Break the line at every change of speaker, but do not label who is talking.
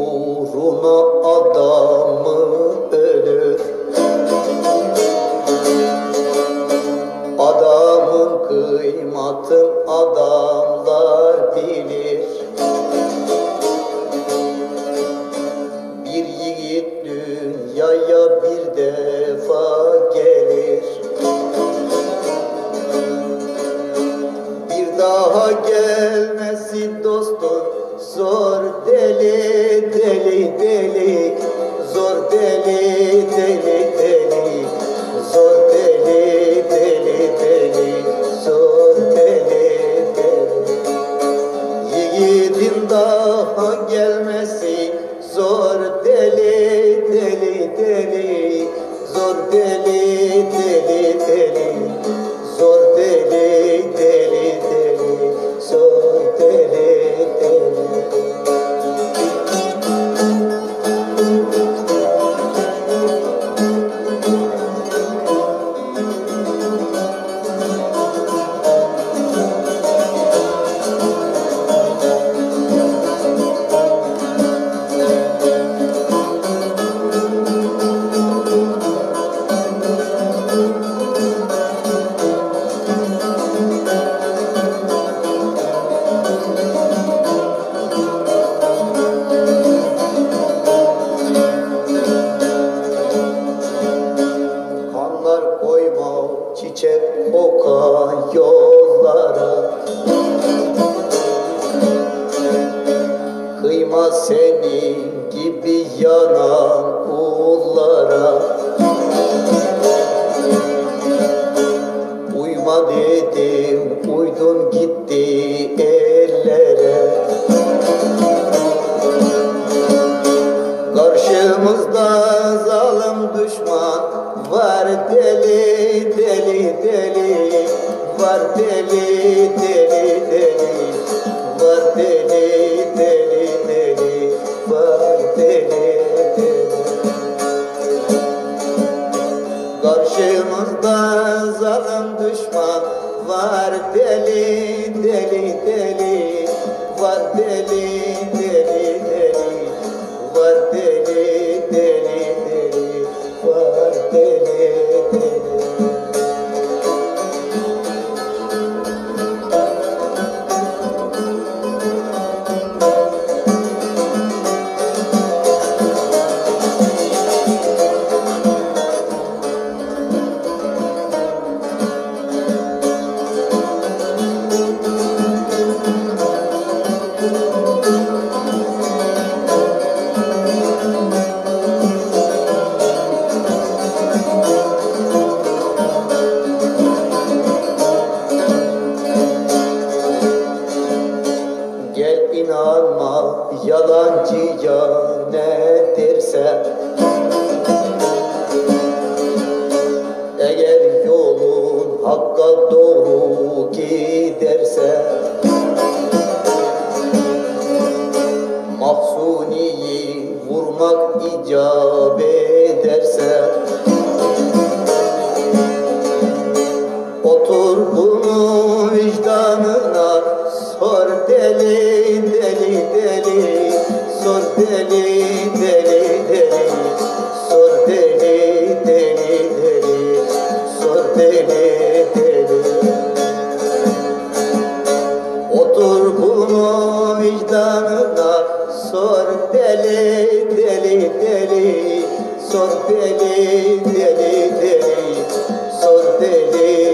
uğruna adamı ölür. Adamın kıymatın adamlar bilir. Bir yiğit dünyaya bir defa gelir. Bir daha gelmesi dostum zor, deli deli deli, zor deli deli deli, zor deli deli deli, zor deli deli. Yiğidin daha gelmesi zor, deli deli deli, zor deli deli deli, zor deli deli deli, zor deli deli. Koyma çiçek kokan yollara, kıyma senin gibi yanan kullara. Uyma dedim, uydun gitti ellere. Karşımızda zalim düşman var, deli deli deli, var deli deli deli, var deli deli deli, var deli deli. Karşımızda zalim düşman var, deli deli deli, var deli deli deli, var deli deli deli, var deli deli. Gel inanma yalancıya ne derse, eğer yolun hakka doğru giderse. Mahsuniyi vurmak icap ederse, otur bunu vicdanına sor, deli deli deli, sor deli deli deli, sor deli deli deli, sor deli deli. Otur bunu vicdanına sor, deli deli deli, sor deli deli deli, sor deli